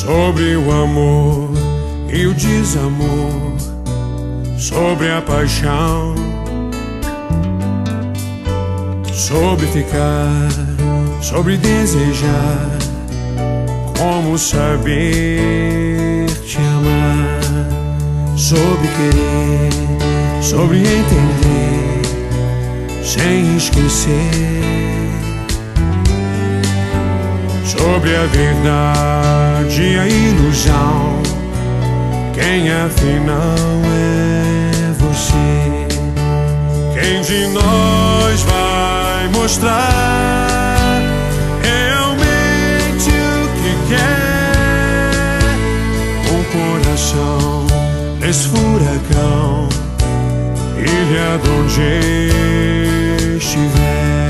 sobre o amor e o desamor, sobre a paixão, sobre ficar, sobre desejar, como saber te amar, sobre querer, sobre entender, sem esquecer, sobre a verdade e a ilusão, quem afinal é você? Quem de nós vai mostrar realmente o que quer? Um coração nesse furacão, ilha de onde estiver.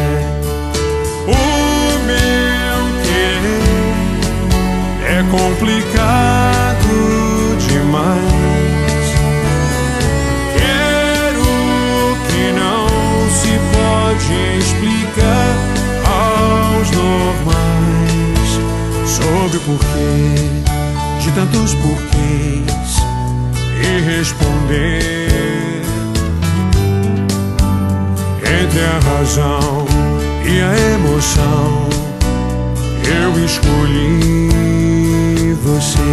É complicado demais. Quero que não se pode explicar aos normais, sobre o porquê de tantos porquês, e responder entre a razão e a emoção. Eu escolhi você.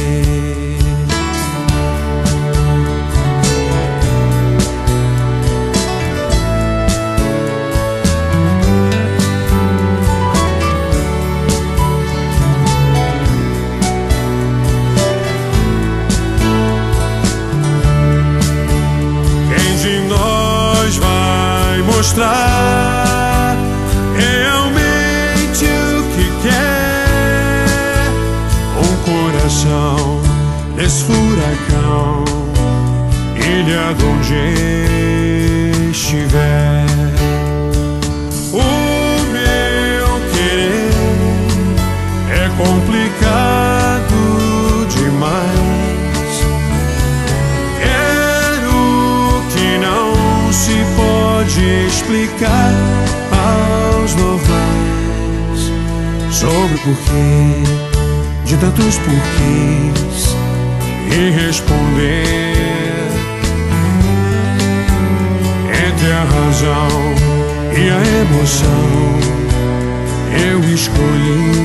Quem de nós vai mostrar realmente o que quer? Um coração nesse furacão, ilha de onde estiver. O meu querer é complicado demais. Quero que não se pode explicar aos normais, sobre o porquê de tantos porquês, e responder entre a razão e a emoção. Eu escolhi